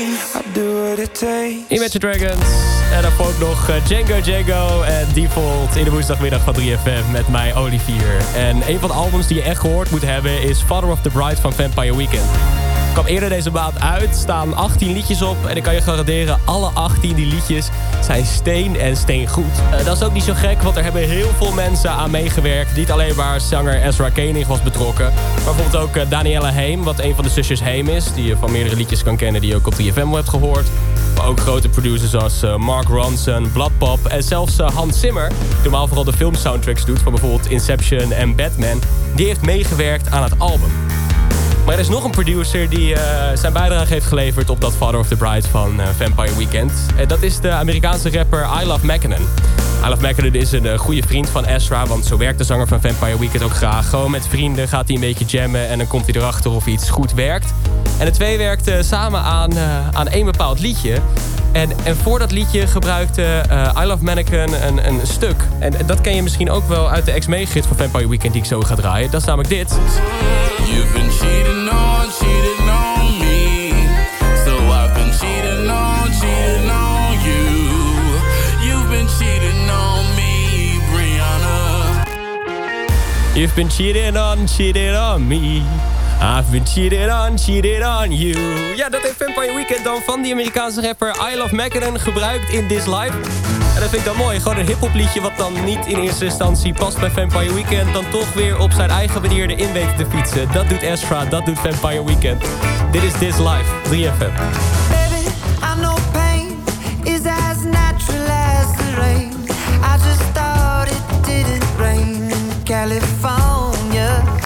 Imagine Dragons. En dan ook nog Django en Default in de woensdagmiddag van 3FM met mij, Olivier. En een van de albums die je echt gehoord moet hebben is Father of the Bride van Vampire Weekend. Kwam eerder deze maand uit, staan 18 liedjes op. En ik kan je garanderen, alle 18 die liedjes zijn steen en steengoed. Dat is ook niet zo gek, want er hebben heel veel mensen aan meegewerkt. Niet alleen maar zanger Ezra Koenig was betrokken. Maar bijvoorbeeld ook Danielle Heem, wat een van de zusjes Heem is. Die je van meerdere liedjes kan kennen die je ook op 3FM hebt gehoord. Maar ook grote producers als Mark Ronson, Bloodpop en zelfs Hans Zimmer, die normaal vooral de filmsoundtracks doet van bijvoorbeeld Inception en Batman. Die heeft meegewerkt aan het album. Maar er is nog een producer die zijn bijdrage heeft geleverd op dat Father of the Bride van Vampire Weekend. Dat is de Amerikaanse rapper I Love Mackinnon. I Love Mackinnon is een goede vriend van Ezra, want zo werkt de zanger van Vampire Weekend ook graag. Gewoon met vrienden gaat hij een beetje jammen en dan komt hij erachter of iets goed werkt. En de twee werkten samen aan één bepaald liedje. En voor dat liedje gebruikte I Love Mannequin een stuk. En dat ken je misschien ook wel uit de ex-meegids van Vampire Weekend die ik zo ga draaien. Dat is namelijk dit. You've been cheating on me. So I've been cheating on you. You've been cheating on me, Brianna. You've been cheating on me. I've been cheating on you. Ja, dat heeft Vampire Weekend dan van die Amerikaanse rapper I Love Mackinnon gebruikt in This Life. En dat vind ik dan mooi. Gewoon een hiphop liedje wat dan niet in eerste instantie past bij Vampire Weekend. Dan toch weer op zijn eigen manier erin weten te fietsen. Dat doet Ezra, dat doet Vampire Weekend. Dit is This Life, 3FM. Baby, I know pain is as natural as the rain. I just thought it didn't rain in California.